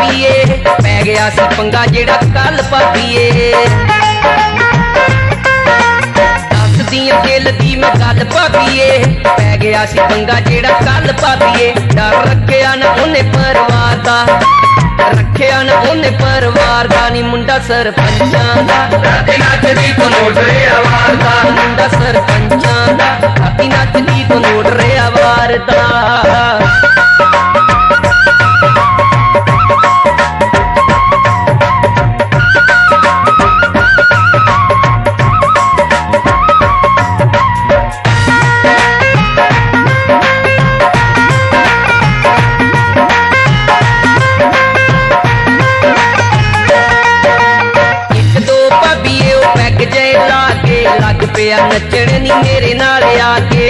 भाभीए पै गया सी पंगा जेड़ा कल भाभीए दस दियां दिल दी मैं गल भाभीए पै गया सी पंगा जेड़ा कल भाभीए डर रखिया ना उन्हें परिवार दा रखिया ना उन्हें परिवार दा नी मुंडा सरपंचां दा राती नचदी तो नोट रिया वार दा मुंडा सरपंचां दा राती नचदी तो नोट रिया वार दा लग पिया नचण नी मेरे नाल आके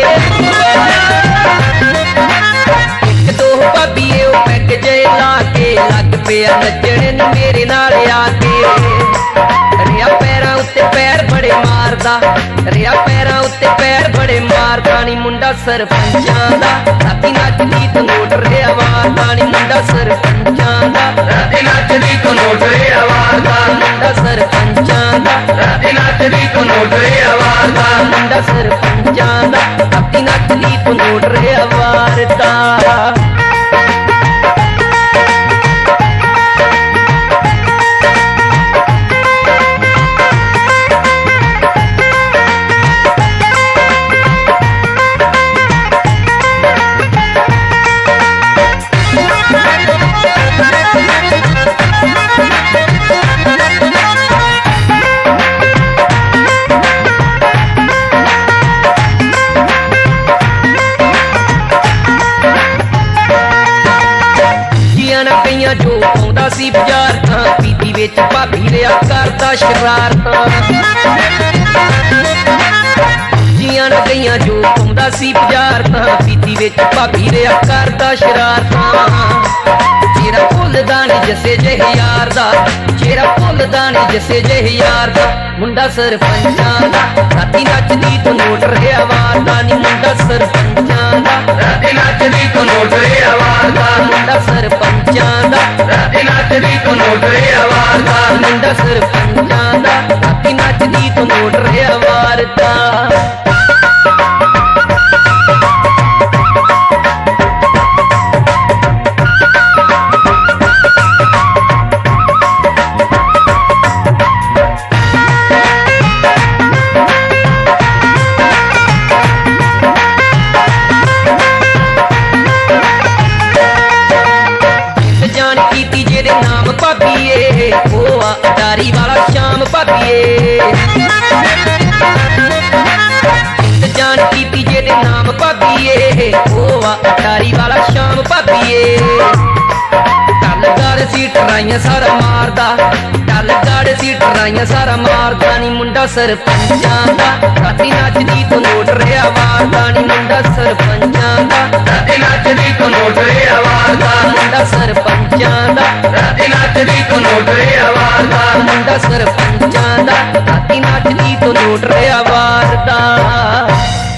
एक दो भाभीए पैग जे लाके लग पिया नचण नी मेरे नाल आके रिया पैरां उत्ते पैर बड़े मारदा रिया पैरां उत्ते पैर बड़े मारदा नी मुंडा सरपंचां दा राती नचदी तो नोट रिया वारदा नी मुंडा सरपंचां दा राती नचदी तो नोट रिया वारदा मुंडा सरपंचां दा राती नचदी तो नोट रिया वारदा मुंडा सरपंचां दा राती नचदी तो नोट रिया वारदा जो पाउंदा सी बाजार तां पीती विच भाभी लिया करदा शरारतां जियां न गईयां जो पाउंदा सी बाजार तां पीती विच भाभी लिया करदा शरारतां जेरा भुलदा नी जसे जेह यार दा जेरा भुलदा नी जसे जेह यार दा मुंडा सरपंचां दा राती नचदी तो नोट रिया वारदा नी मुंडा सरपंचां दा राती नचदी तो नोट रिया वारदा मुंडा सरपंचां दा राती नचदी तो नोट रिया वारदा मुंडा सरपंचां दा राती नचदी तो नोट रिया वारदा अटारी वाला शाम भाभीए जान की जेदे नाम भाभीए अटारी वाला शाम भाभीए टल गाड़ सी टराइयां सारा मारदा टल गाड़ सी टराइयां सारा मारदा नी मुंडा सरपंचां दा राती नचदी तो नोट रिया वारदा नी मुंडा सरपंचां दा राती नचदी तो नोट रिया वारदा मुंडा सरपंचां दा राती नचदी तो नोट रिया वारदा मुंडा सरपंचां दा राती नचदी तो नोट रिया वारदा।